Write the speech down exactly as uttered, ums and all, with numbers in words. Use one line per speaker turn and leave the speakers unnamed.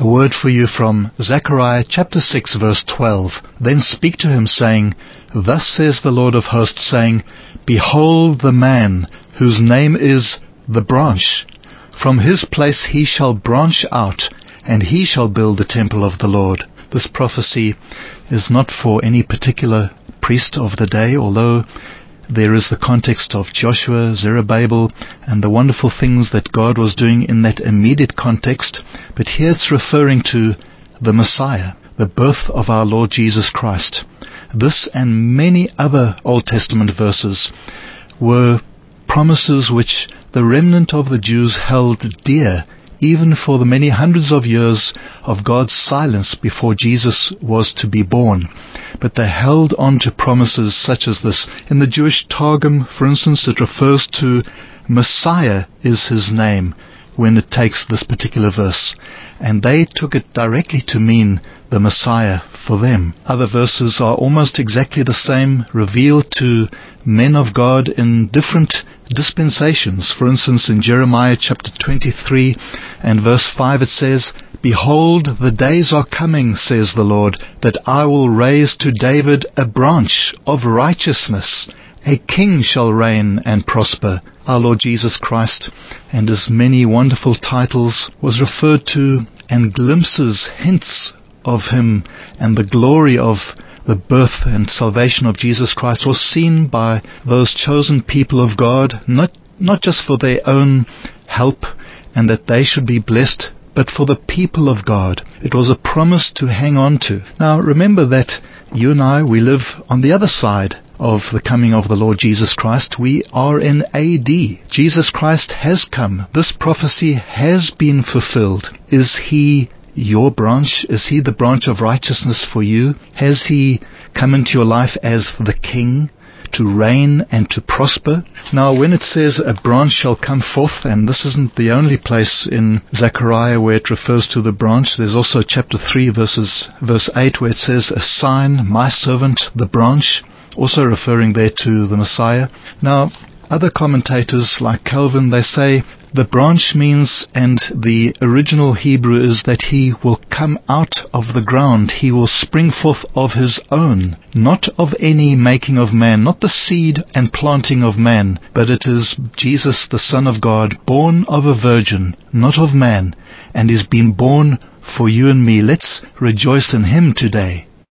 A word for you from Zechariah chapter six verse twelve. Then speak to him, saying, Thus says the Lord of hosts, saying, Behold the man, whose name is the branch. From his place he shall branch out, and he shall build the temple of the Lord. This prophecy is not for any particular priest of the day, although there is the context of Joshua, Zerubbabel, and the wonderful things that God was doing in that immediate context. But here it's referring to the Messiah, the birth of our Lord Jesus Christ. This and many other Old Testament verses were promises which the remnant of the Jews held dear, even for the many hundreds of years of God's silence before Jesus was to be born. But they held on to promises such as this. In the Jewish Targum, for instance, it refers to Messiah is his name when it takes this particular verse. And they took it directly to mean the Messiah for them. Other verses are almost exactly the same, revealed to men of God in different dispensations. For instance, in Jeremiah chapter twenty-three and verse five it says, Behold, the days are coming, says the Lord, that I will raise to David a branch of righteousness. A king shall reign and prosper. Our Lord Jesus Christ and his many wonderful titles was referred to, and glimpses, hints of him and the glory of the birth and salvation of Jesus Christ was seen by those chosen people of God, not, not just for their own help and that they should be blessed, but for the people of God. It was a promise to hang on to. Now remember that you and I, we live on the other side of the coming of the Lord Jesus Christ. We are in A D. Jesus Christ has come. This prophecy has been fulfilled. Is he your branch? Is he the branch of righteousness for you? Has he come into your life as the king to reign and to prosper? Now when it says a branch shall come forth, and this isn't the only place in Zechariah where it refers to the branch, there's also chapter three verses verse eight where it says, A sign, my servant, the branch, also referring there to the Messiah. Now other commentators like Calvin, they say the branch means, and the original Hebrew is that he will come out of the ground. He will spring forth of his own, not of any making of man, not the seed and planting of man, but it is Jesus, the Son of God, born of a virgin, not of man, and is being born for you and me. Let's rejoice in him today.